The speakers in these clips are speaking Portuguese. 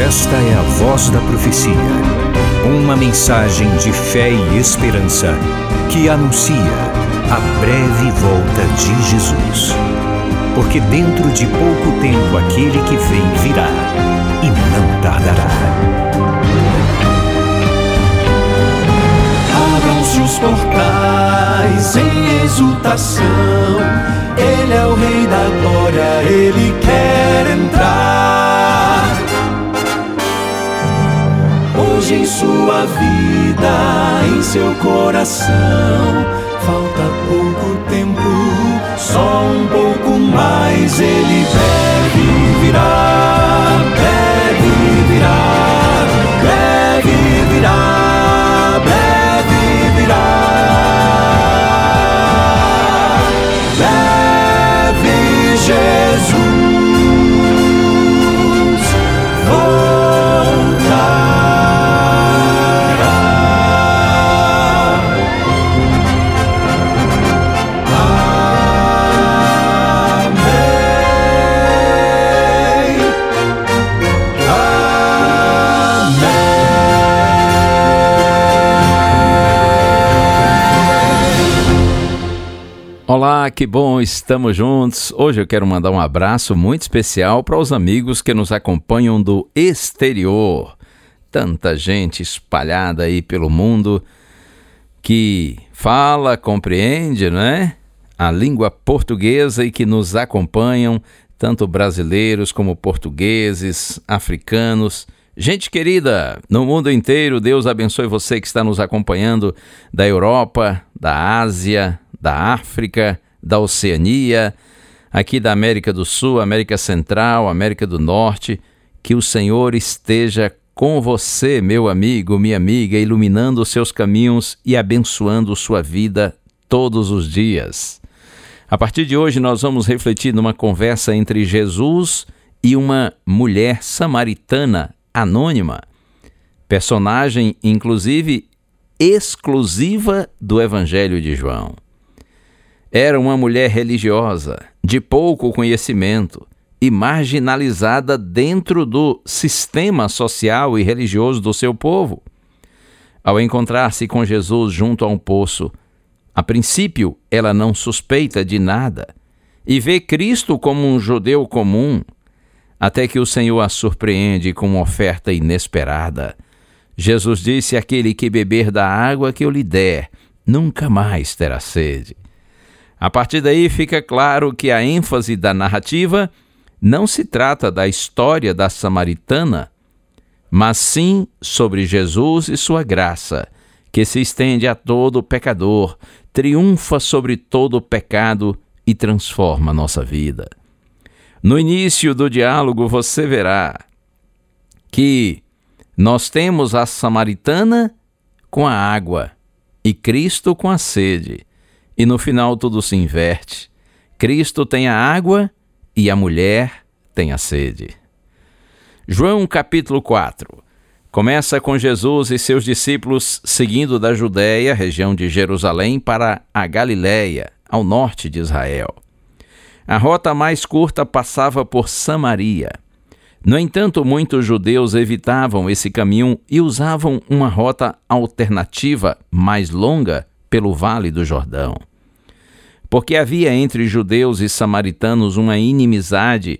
Esta é a Voz da Profecia, uma mensagem de fé e esperança que anuncia a breve volta de Jesus. Porque dentro de pouco tempo aquele que vem virá e não tardará. Abram-se os portais em exultação, Ele é o Rei da Glória, Ele quer entrar. Hoje em sua vida, em seu coração, falta pouco tempo, só um pouco mais. Ele deve virar, deve virar, deve virar, deve virar. Deve Jesus voltar. Olá, que bom, estamos juntos. Hoje eu quero mandar um abraço muito especial para os amigos que nos acompanham do exterior. Tanta gente espalhada aí pelo mundo que fala, compreende, né? A língua portuguesa e que nos acompanham, tanto brasileiros como portugueses, africanos. Gente querida, no mundo inteiro, Deus abençoe você que está nos acompanhando da Europa, da Ásia, da África, da Oceania, aqui da América do Sul, América Central, América do Norte. Que o Senhor esteja com você, meu amigo, minha amiga, iluminando os seus caminhos e abençoando sua vida todos os dias. A partir de hoje nós vamos refletir numa conversa entre Jesus e uma mulher samaritana anônima, personagem inclusive exclusiva do Evangelho de João. Era uma mulher religiosa, de pouco conhecimento e marginalizada dentro do sistema social e religioso do seu povo. Ao encontrar-se com Jesus junto a um poço, a princípio ela não suspeita de nada e vê Cristo como um judeu comum, até que o Senhor a surpreende com uma oferta inesperada. Jesus disse: aquele que beber da água que eu lhe der, nunca mais terá sede. A partir daí fica claro que a ênfase da narrativa não se trata da história da samaritana, mas sim sobre Jesus e sua graça, que se estende a todo pecador, triunfa sobre todo pecado e transforma a nossa vida. No início do diálogo você verá que nós temos a samaritana com a água e Cristo com a sede. E no final tudo se inverte. Cristo tem a água e a mulher tem a sede. João capítulo 4 começa com Jesus e seus discípulos seguindo da Judéia, região de Jerusalém, para a Galiléia, ao norte de Israel. A rota mais curta passava por Samaria. No entanto, muitos judeus evitavam esse caminho e usavam uma rota alternativa mais longa pelo Vale do Jordão. Porque havia entre judeus e samaritanos uma inimizade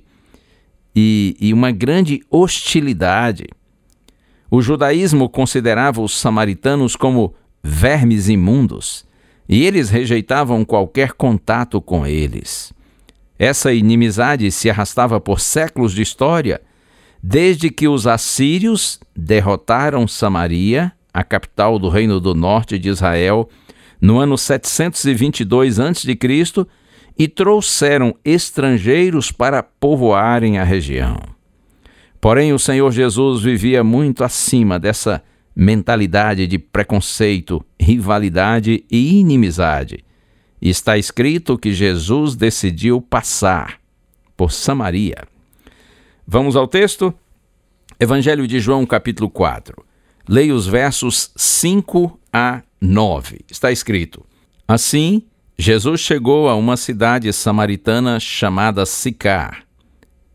e uma grande hostilidade. O judaísmo considerava os samaritanos como vermes imundos e eles rejeitavam qualquer contato com eles. Essa inimizade se arrastava por séculos de história, desde que os assírios derrotaram Samaria, a capital do Reino do Norte de Israel, no ano 722 a.C., e trouxeram estrangeiros para povoarem a região. Porém, o Senhor Jesus vivia muito acima dessa mentalidade de preconceito, rivalidade e inimizade. Está escrito que Jesus decidiu passar por Samaria. Vamos ao texto? Evangelho de João, capítulo 4. Leia os versos 5 a 9. Está escrito: Assim, Jesus chegou a uma cidade samaritana chamada Sicar,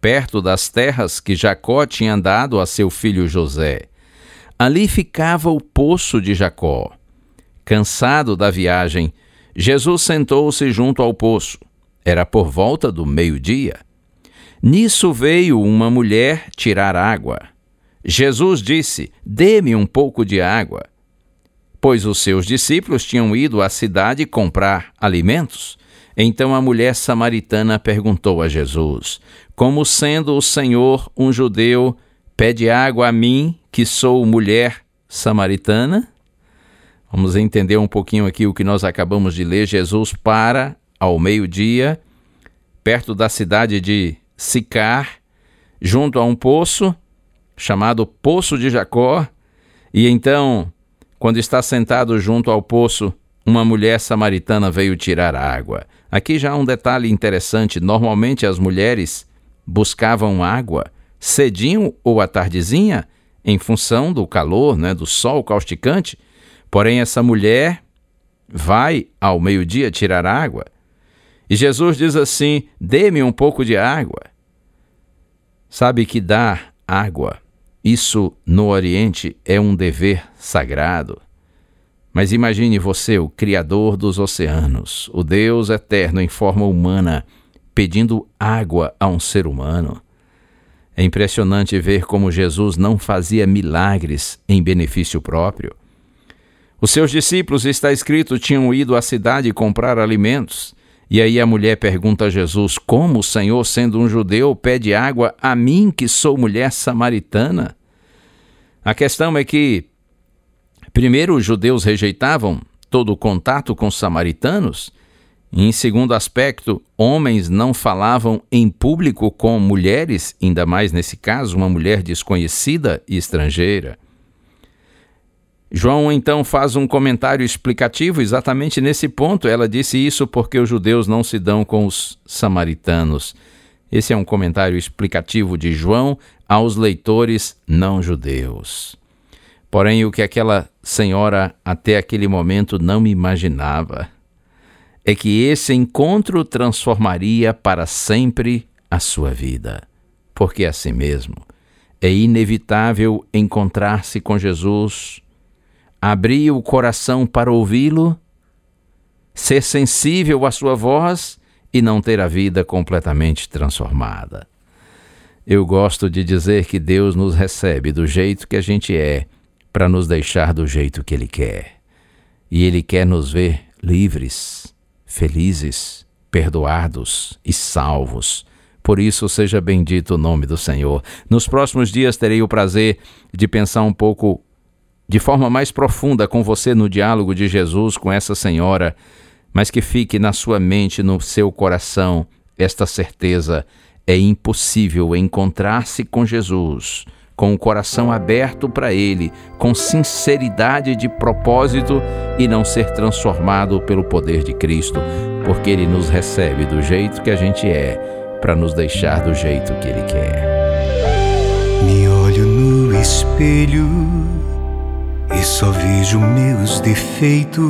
perto das terras que Jacó tinha dado a seu filho José. Ali ficava o poço de Jacó. Cansado da viagem, Jesus sentou-se junto ao poço. Era por volta do meio-dia. Nisso veio uma mulher tirar água. Jesus disse: "Dê-me um pouco de água." Pois os seus discípulos tinham ido à cidade comprar alimentos. Então a mulher samaritana perguntou a Jesus: "Como sendo o Senhor um judeu, pede água a mim, que sou mulher samaritana?" Vamos entender um pouquinho aqui o que nós acabamos de ler. Jesus para ao meio-dia, perto da cidade de Sicar, junto a um poço, chamado Poço de Jacó. E então, quando está sentado junto ao poço, uma mulher samaritana veio tirar água. Aqui já há um detalhe interessante. Normalmente as mulheres buscavam água cedinho ou à tardezinha, em função do calor, do sol causticante. Porém, essa mulher vai ao meio-dia tirar água. E Jesus diz assim: "Dê-me um pouco de água." Sabe que dar água, isso no Oriente é um dever sagrado. Mas imagine você, o Criador dos oceanos, o Deus eterno em forma humana, pedindo água a um ser humano. É impressionante ver como Jesus não fazia milagres em benefício próprio. Os seus discípulos, está escrito, tinham ido à cidade comprar alimentos. E aí a mulher pergunta a Jesus: "Como o Senhor, sendo um judeu, pede água a mim, que sou mulher samaritana?" A questão é que, primeiro, os judeus rejeitavam todo o contato com os samaritanos. E, em segundo aspecto, homens não falavam em público com mulheres, ainda mais nesse caso, uma mulher desconhecida e estrangeira. João então faz um comentário explicativo exatamente nesse ponto. Ela disse isso porque os judeus não se dão com os samaritanos. Esse é um comentário explicativo de João aos leitores não judeus. Porém, o que aquela senhora até aquele momento não imaginava é que esse encontro transformaria para sempre a sua vida. Porque assim mesmo, é inevitável encontrar-se com Jesus, abrir o coração para ouvi-lo, ser sensível à sua voz e não ter a vida completamente transformada. Eu gosto de dizer que Deus nos recebe do jeito que a gente é, para nos deixar do jeito que Ele quer. E Ele quer nos ver livres, felizes, perdoados e salvos. Por isso, seja bendito o nome do Senhor. Nos próximos dias terei o prazer de pensar um pouco de forma mais profunda com você no diálogo de Jesus com essa senhora, mas que fique na sua mente, no seu coração, esta certeza: é impossível encontrar-se com Jesus, com o coração aberto para Ele, com sinceridade de propósito e não ser transformado pelo poder de Cristo, porque Ele nos recebe do jeito que a gente é, para nos deixar do jeito que Ele quer. Me olho no espelho e só vejo meus defeitos.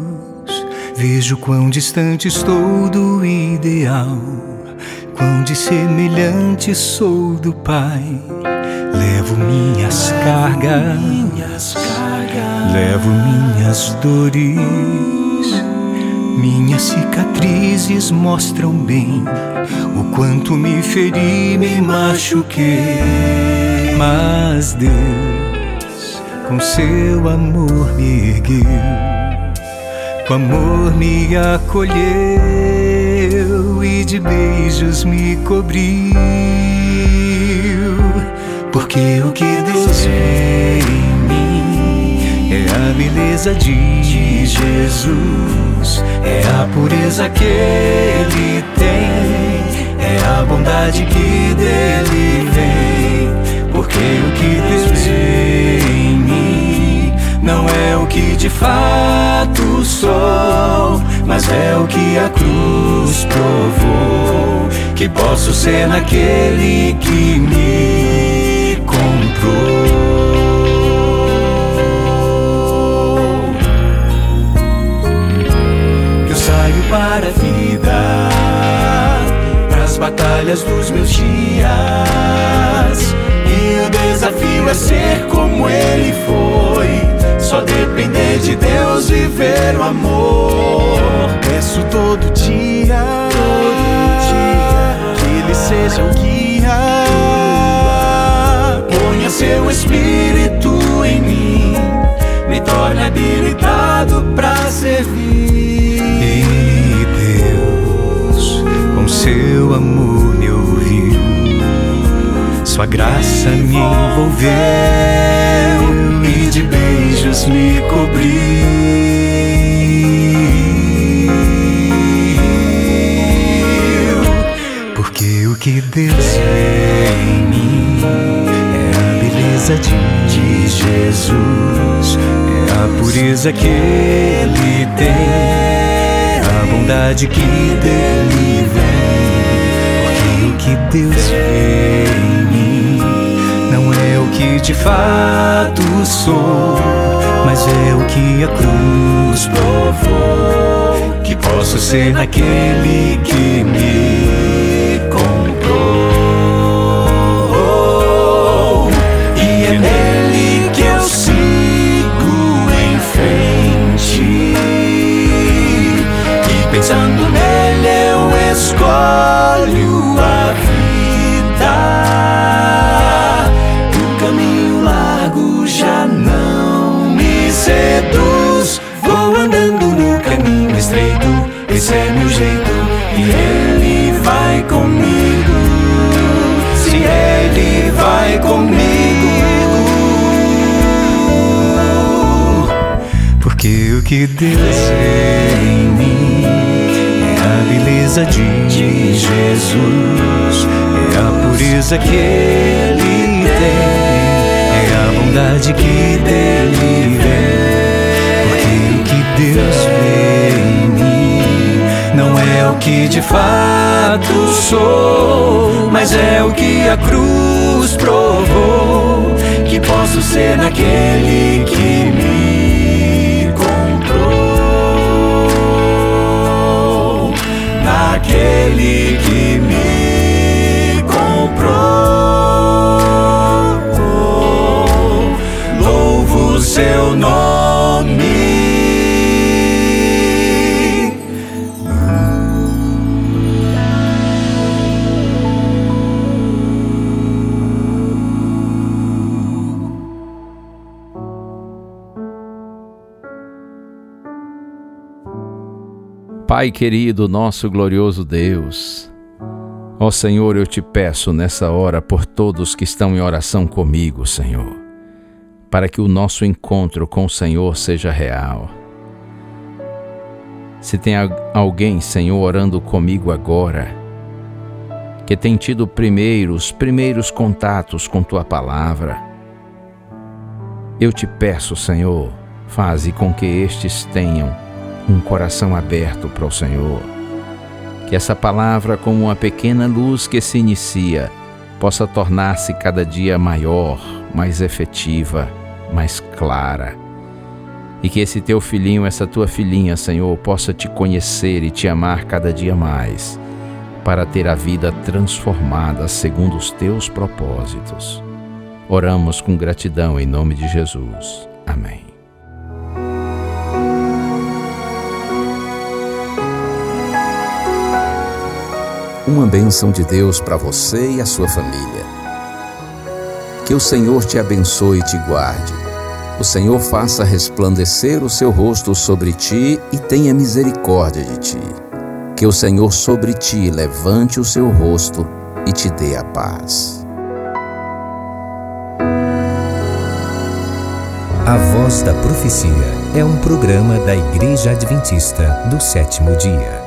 Vejo quão distante estou do ideal, quão dissemelhante sou do Pai. Levo minhas cargas, levo minhas dores. Minhas cicatrizes mostram bem o quanto me feri, me machuquei. Mas Deus, com seu amor me ergueu, com amor me acolheu e de beijos me cobriu. Porque o que Deus vê em mim é a beleza de Jesus, é a pureza que Ele tem, é a bondade que dele vem. Porque o que Deus vê em mim não é o que de fato sou, mas é o que a cruz provou, que posso ser naquele que me comprou. Eu saio para a vida, pras batalhas dos meus dias. E o desafio é ser como Ele foi, só depender de Deus, viver o amor. Peço todo dia que Ele seja o guia. Ponha seu Espírito em mim, me torne habilitado pra servir. E Deus, com seu amor me ouviu, sua graça me envolveu e de beijos me cobriu. Porque o que Deus vê em mim é a beleza de Jesus, é a pureza que Ele tem, a bondade que dele vem. Porque o que Deus vê em mim não é o que de fato sou, mas é o que a cruz provou, que posso ser naquele que me comprou. E é nele que eu sigo em frente, e pensando nele eu escolho a vida. O caminho largo já não me seduz, vou andando no caminho estreito, esse é meu jeito, e Ele vai comigo. Se Ele vai comigo, porque o que Deus vê em mim é a beleza de Jesus, é a pureza que Ele tem, é a bondade que dele vem. Porque o que Deus vê em mim não é o que de fato sou, mas é o que a cruz provou, que posso ser naquele que me comprou, naquele que me comprou. Louvo o seu nome. Pai querido, nosso glorioso Deus, ó Senhor, eu te peço nessa hora por todos que estão em oração comigo, Senhor, para que o nosso encontro com o Senhor seja real. Se tem alguém, Senhor, orando comigo agora, que tem tido os primeiros contatos com Tua Palavra, eu te peço, Senhor, faze com que estes tenham um coração aberto para o Senhor, que essa palavra, como uma pequena luz que se inicia, possa tornar-se cada dia maior, mais efetiva, mais clara, e que esse teu filhinho, essa tua filhinha, Senhor, possa te conhecer e te amar cada dia mais, para ter a vida transformada segundo os teus propósitos. Oramos com gratidão em nome de Jesus. Amém. Uma bênção de Deus para você e a sua família. Que o Senhor te abençoe e te guarde. O Senhor faça resplandecer o seu rosto sobre ti e tenha misericórdia de ti. Que o Senhor sobre ti levante o seu rosto e te dê a paz. A Voz da Profecia é um programa da Igreja Adventista do Sétimo Dia.